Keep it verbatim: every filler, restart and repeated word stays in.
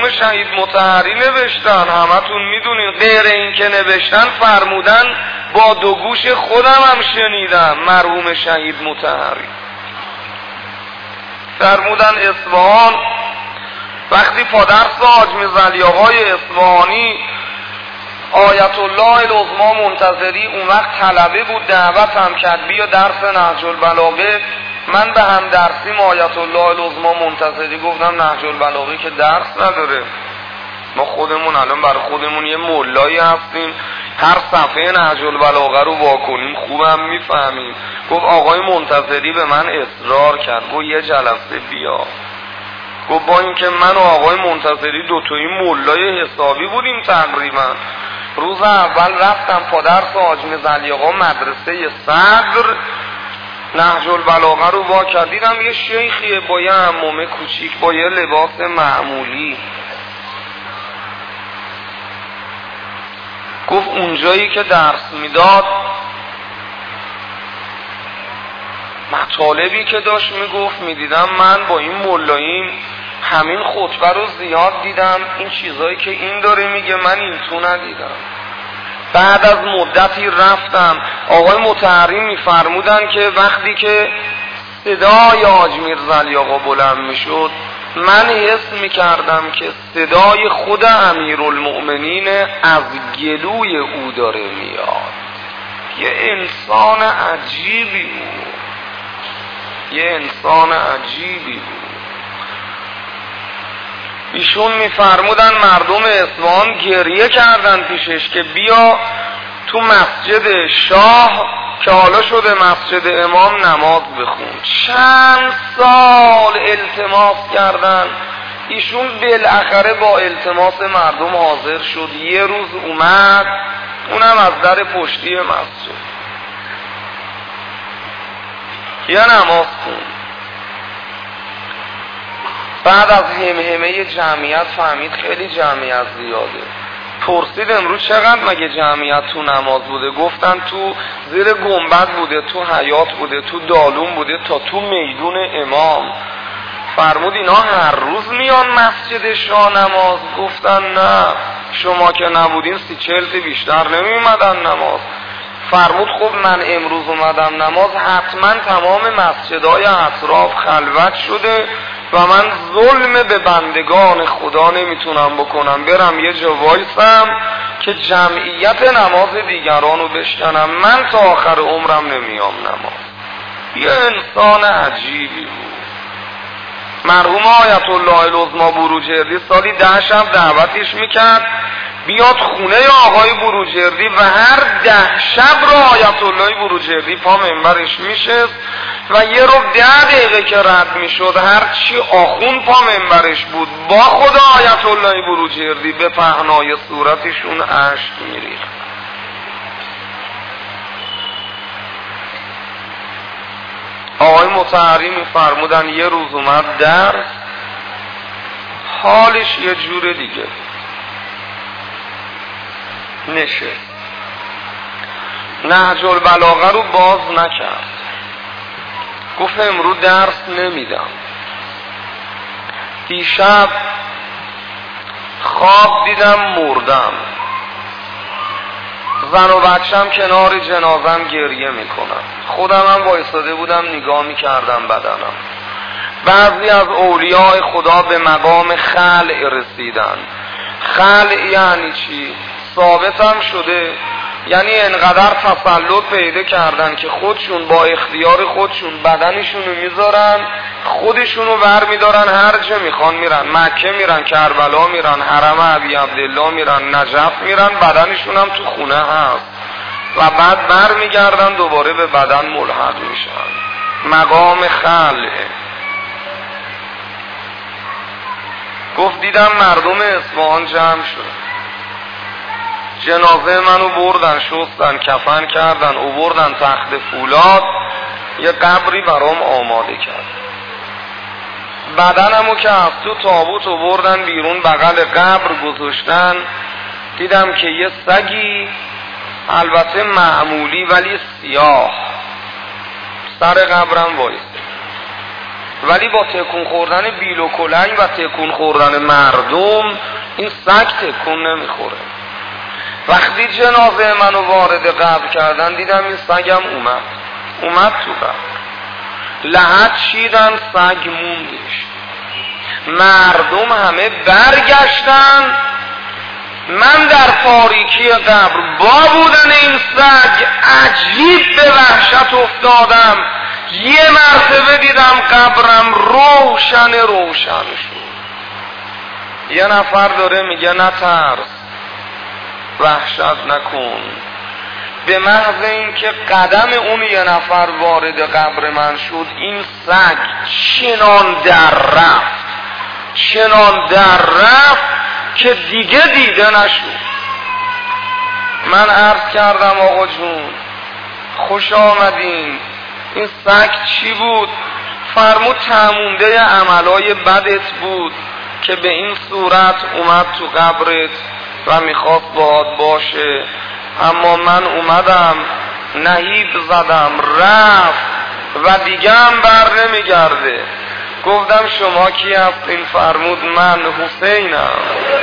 مرحوم شهید مطهری نوشتن، همتون میدونین. غیر این که نوشتن فرمودن با دو گوش خودم هم شنیدم. مرحوم شهید مطهری فرمودن اصفهان وقتی پادرس حاج میرزعلی آقای اصفهانی آیت الله العظمی منتظری اون وقت طلبه بود، دعوت هم کرد بیا درس نهج البلاغه. من به هم درسیم آیت الله العظمی منتظری گفتم نهج البلاغه که درس نداره، ما خودمون الان برای خودمون یه مولایی هستیم، هر صفحه نهج البلاغه رو واکنیم خوبم میفهمیم. گفت آقای منتظری به من اصرار کرد، گفت یه جلسه بیا. گفت با اینکه من و آقای منتظری دوتایی مولای حسابی بودیم تقریبا. روز اول رفتم پادرس حاج میرزعلی آقا مدرسه صدر، نهج البلاغه رو وا کرد، دیدم یه شیخیه با یه عمامه کوچیک با یه لباس معمولی. گفت اونجایی که درس میداد مطالبی که داشت میگفت میدیدم من با این مولاییم همین خطبه رو زیاد دیدم، این چیزایی که این داره میگه من این تو ندیدم. بعد از مدتی رفتم آقای مطهری میفرمودن که وقتی که صدای حاج میرزعلی آقا بلند میشد من حس میکردم که صدای خود امیرالمؤمنین از گلوی او داره میاد. یه انسان عجیبی بود، یه انسان عجیبی بود. ایشون میفرمودن مردم اصفهان گریه کردن پیشش که بیا تو مسجد شاه که حالا شده مسجد امام نماز بخون. چند سال التماس کردن، ایشون بالاخره با التماس مردم حاضر شد. یه روز اومد، اونم از در پشتی مسجد، یه نماز خون. بعد از همهمه جمعیت فهمید خیلی جمعیت زیاده. پرسید امروز چقدر مگه جمعیت تو نماز بوده؟ گفتن تو زیر گنبد بوده، تو حیاط بوده، تو دالون بوده، تا تو میدون امام. فرمود اینا هر روز میان مسجد شاه نماز؟ گفتن نه، شما که نبودین سی چلت بیشتر نمیمدن نماز. فرمود خب من امروز اومدم نماز، حتما تمام مسجدهای اطراف خلوت شده و من ظلم به بندگان خدا نمیتونم بکنم برم یه جا وایسم که جمعیت نماز دیگران رو بشکنم، من تا آخر عمرم نمیام نماز. یه انسان عجیبی بود. مرحوم آیت الله العظمی بروجردی سالی ده شب دعوتش میکرد بیاد خونه آقای بروجردی و هر ده شب را آیت الله بروجردی پا منبرش میشست و یه رو ده دقیقه که رد میشد هر چی آخون پا منبرش بود با خدا آیت الله بروجردی به پهنای صورتشون اشک میریخت. آقای مطهری میفرمودن یه روز اومد درس، حالش یه جور دیگه، نشست، نهج البلاغه رو باز نکرد، گفت امروز درس نمیدم. دیشب خواب دیدم مردم، زن و بچم کنار جنازم گریه میکنم، خودم هم وایساده بودم نگاه میکردم بدنم. بعضی از اولیاء خدا به مقام خلع رسیدن. خلع یعنی چی؟ ثابت هم شده، یعنی انقدر تسلط پیدا کردن که خودشون با اختیار خودشون بدنشونو میذارن، خودشونو بر میدارن، هر جا میخوان میرن، مکه میرن، کربلا میرن، حرم ابی عبدالله میرن، نجف میرن، بدنشون هم تو خونه هست و بعد بر میگردن دوباره به بدن ملحق میشن. مقام خلع. گفت دیدم مردم اصفهان جمع شد، جنازه منو بردن، شستن، کفن کردن، آوردن تخت فولاد، یه قبری برام آماده کرد. بدنمو که از تو تابوت آوردن بیرون بغل قبر گذاشتن، دیدم که یه سگی البته معمولی ولی سیاه سر قبرم وایسته. ولی با تکون خوردن بیل و کلنگ و تکون خوردن مردم این سگ تکون نمیخوره. وقتی جنازه منو وارد قبر کردن دیدم این سگم اومد اومد تو قبر، لحد چیدن سگ موندش، مردم همه برگشتن، من در تاریکی قبر با بودن این سگ عجیب به وحشت افتادم. یه مرتبه دیدم قبرم روشن روشن شد. یه نفر داره میگه نترس، وحشت نکن. به محض اینکه قدم اون یه نفر وارد قبر من شد این سگ چنان در رفت چنان در رفت که دیگه دیده نشد. من عرض کردم آقا جون خوش آمدین، این سگ چی بود؟ فرمود تمونده عملای بدت بود که به این صورت اومد تو قبرت و میخواست باهات باشه، اما من اومدم نهیب زدم رفت و دیگه هم بر نمیگرده. گفتم شما کی هستین؟ فرمود من حسینم.